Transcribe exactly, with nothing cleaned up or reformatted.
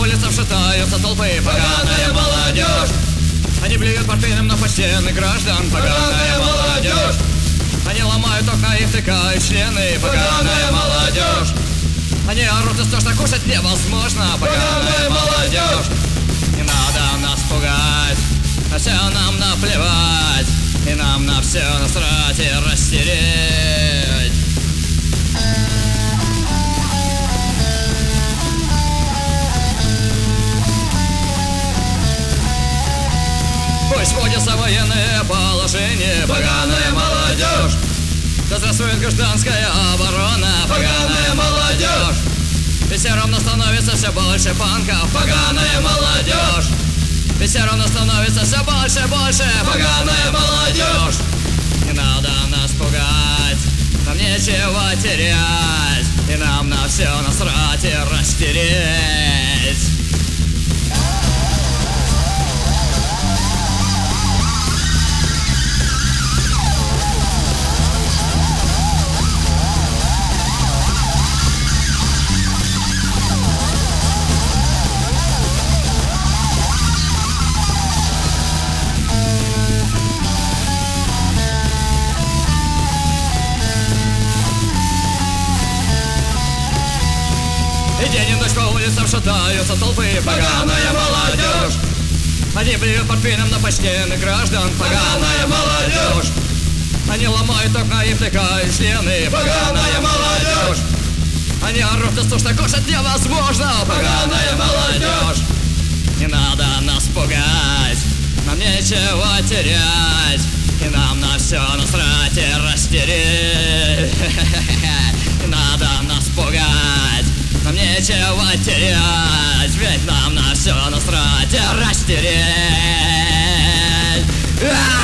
улицам шатаются толпы, поганая молодежь. Они блюют портфелем на почтенных граждан, поганая молодежь. Они ломают окна и втыкают члены, поганая молодежь. Они орут истошно, кушать невозможно, поганая молодежь. Не надо нас пугать, на все нам наплевать, и нам на все насрать и растереть. Пусть вводится военное положение, поганая молодежь. Да здравствует гражданская оборона, поганая молодежь. Ведь все равно становится все больше панков, поганая молодежь. Ведь все равно становится все больше, больше, поганая молодежь. Не надо нас пугать, нам нечего терять, и нам на все насрать и растереть. И день и ночь по улицам шатаются толпы, поганая молодежь. Они блюют портфелем на почтенных граждан, поганая молодежь. Они ломают окна и втыкают члены, поганая молодежь. Они орут истошно, кушать невозможно, поганая молодежь. Не надо нас пугать, нам нечего терять, и нам на все насрать и растереть. Не надо нас пугать, нам нечего терять, ведь нам на все насрать и растереть.